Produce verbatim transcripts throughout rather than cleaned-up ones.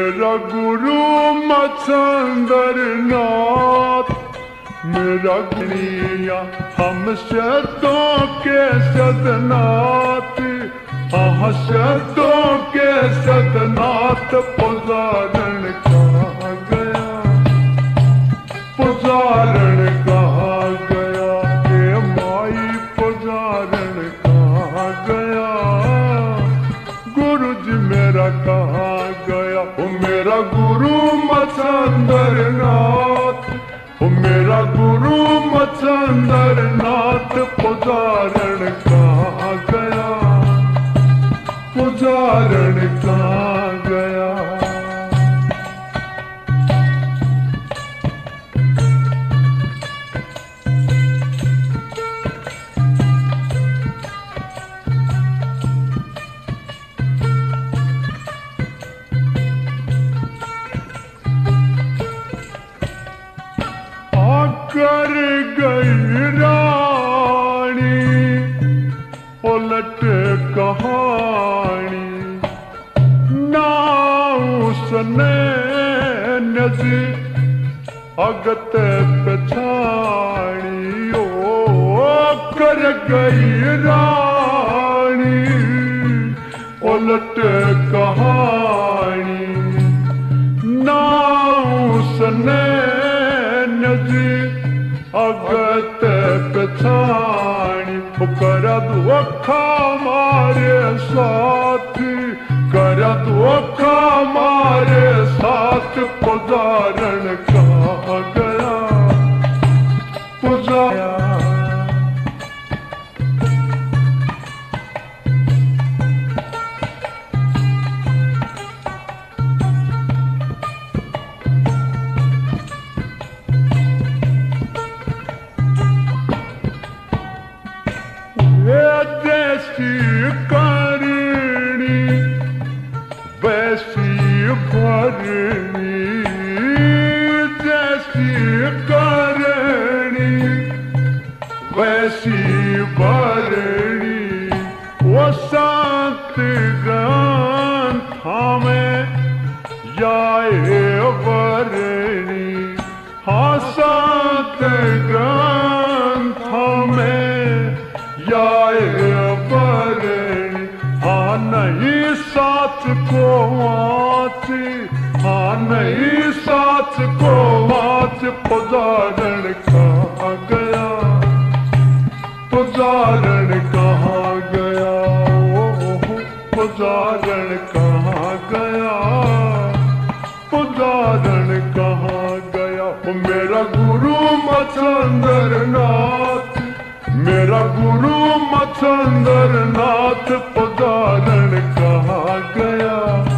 मेरा गुरु मच्छंदर नाथ, मेरा गुनिया हम शब्दों के सदनाथ, हाँ शब्दों के सदनाथ। पुजारण कहाँ गया, पुजारण कहाँ गया, हे माई पुजारण कहाँ गया, गुरु जी मेरा कहाँ गया। ओ मेरा गुरु मच्छंदर नाथ, ओ मेरा गुरु मच्छंदर नाथ। पुजारण कहाँ गया, पुजारण कहाँ गया। कर गई रानी उलट कहानी, ना उसने नजी अगत पछाणी। ओ कर गई रानी उलट कहानी, ना उसने नजी अगत पछाणी। कर धोखा मारे साथ, कर धोखा मारे साथ। पुजारण कहाँ गया, पुजाया। जैसी करनी वैसी भरनी, जैसी करनी वैसी भरनी। वो संत ग्रंथ में जाए वरनी, हाँ संत ग्रंथ में जाए वरनी। हाँ नहीं साथ को वाच, हाँ नहीं साथ को वाच। पुजारण कहाँ गया, पुजारण कहाँ गया, ओ पुजारण कहाँ गया, पुजारण कहाँ गया। ओ मेरा गुरु मच्छंदर नाथ, मेरा गुरु मच्छंदर नाथ। पुजारण कहाँ गया,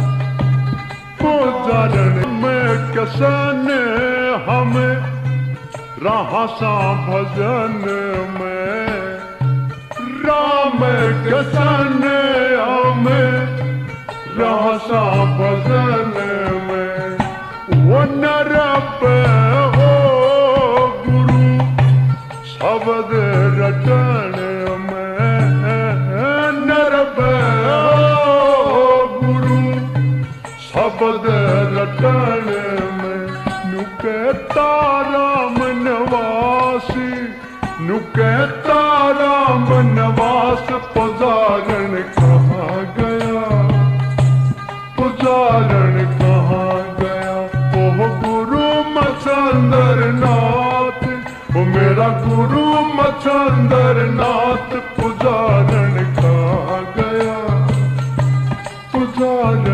पुजारण में किसन हमें रहा सा भजन में, राम किसन हमें रहा सा भजन में। वो नर पे हो गुरु शब्द रटन में, नर पे हो गुरु शब्द रटन में। नुके राम नवासी, नुके राम नवास। पुजारण कहाँ गया, पुजारण कहाँ गया। ओह गुरु मच्छंदर नाथ, ओ मेरा गुरु मच्छंदर नाथ। पुजारण कहाँ गया, पुजारण